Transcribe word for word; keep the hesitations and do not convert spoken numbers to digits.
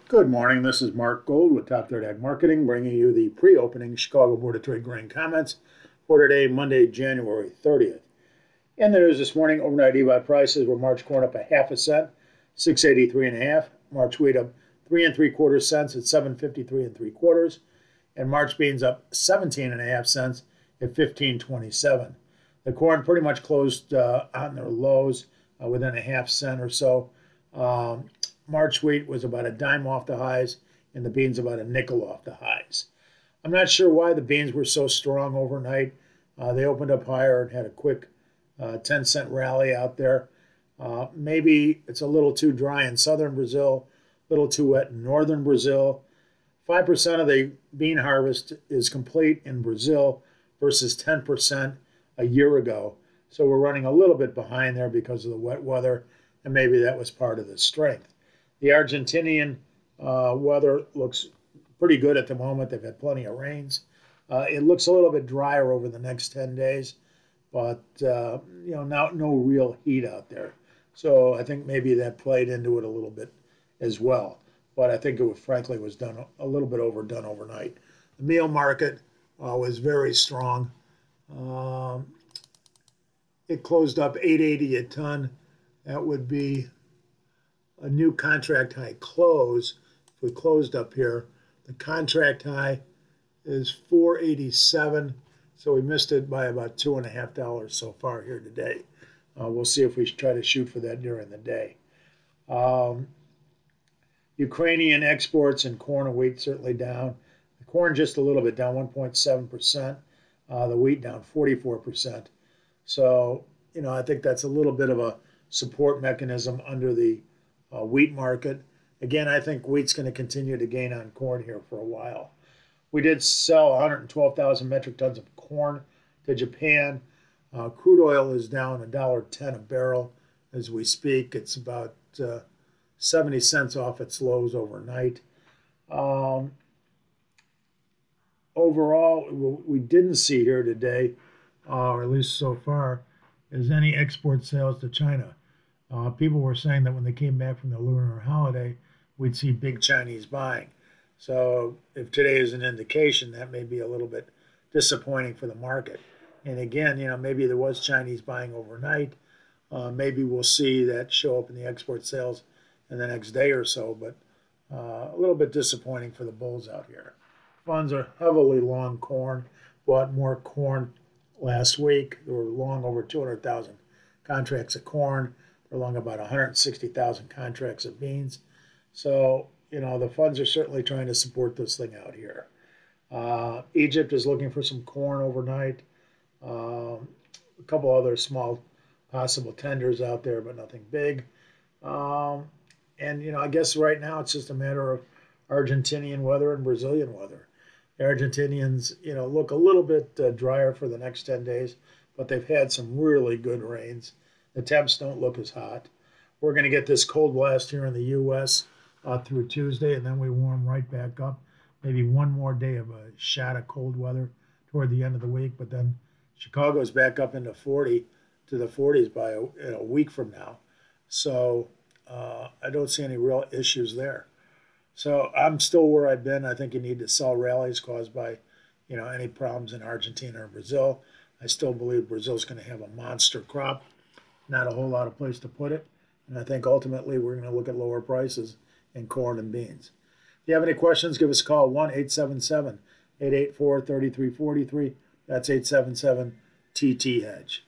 Good morning. This is Mark Gold with Top Third Ag Marketing, bringing you the pre-opening Chicago Board of Trade grain comments for today, Monday, January thirtieth. In the news this morning, overnight E B I prices were March corn up a half a cent, six eighty-three and a half. March wheat up three and three quarter cents at seven fifty-three and three quarters, and March beans up seventeen and a half cents at fifteen twenty-seven. The corn pretty much closed uh, on their lows uh, within a half cent or so. Um, March wheat was about a dime off the highs, and the beans about a nickel off the highs. I'm not sure why the beans were so strong overnight. Uh, they opened up higher and had a quick uh, ten cent rally out there. Uh, maybe it's a little too dry in southern Brazil, a little too wet in northern Brazil. five percent of the bean harvest is complete in Brazil versus ten percent a year ago. So we're running a little bit behind there because of the wet weather, and maybe that was part of the strength. The Argentinian uh, weather looks pretty good at the moment. They've had plenty of rains. Uh, it looks a little bit drier over the next ten days, but uh, you know, now no real heat out there. So I think maybe that played into it a little bit as well. But I think it was, frankly, was done a little bit overdone overnight. The meal market uh, was very strong. Um, it closed up eight eighty a ton. That would be a new contract high close. If we closed up here, the contract high is four eighty-seven, so we missed it by about two and a half dollars so far here today. Uh, we'll see if we should try to shoot for that during the day. Um, Ukrainian exports and corn and wheat certainly down. The corn just a little bit down, one point seven percent. Uh, the wheat down forty-four percent. So, you know, I think that's a little bit of a support mechanism under the Uh, wheat market. Again, I think wheat's going to continue to gain on corn here for a while. We did sell one hundred twelve thousand metric tons of corn to Japan. Uh, crude oil is down one dollar ten a barrel as we speak. It's about uh, seventy cents off its lows overnight. Um, overall, what we didn't see here today, uh, or at least so far, is any export sales to China. Uh, people were saying that when they came back from the lunar holiday, we'd see big Chinese buying. So if today is an indication, that may be a little bit disappointing for the market. And again, you know, maybe there was Chinese buying overnight. Uh, maybe we'll see that show up in the export sales in the next day or so, but uh, a little bit disappointing for the bulls out here. Funds are heavily long corn, bought more corn last week. They were long over two hundred thousand contracts of corn. They're long about one hundred sixty thousand contracts of beans. So, you know, the funds are certainly trying to support this thing out here. Uh, Egypt is looking for some corn overnight. Um, a couple other small possible tenders out there, but nothing big. Um, and, you know, I guess right now it's just a matter of Argentinian weather and Brazilian weather. The Argentinians, you know, look a little bit uh, drier for the next ten days, but they've had some really good rains. The temps don't look as hot. We're going to get this cold blast here in the U S uh, through Tuesday, and then we warm right back up. Maybe one more day of a shot of cold weather toward the end of the week, but then Chicago's back up into forty to the forties by a, in a week from now. So uh, I don't see any real issues there. So I'm still where I've been. I think you need to sell rallies caused by, you know, any problems in Argentina or Brazil. I still believe Brazil's going to have a monster crop. Not a whole lot of place to put it. And I think ultimately we're going to look at lower prices in corn and beans. If you have any questions, give us a call, one eight seven seven, eight eight four, three three four three. That's eight seven seven T T Hedge.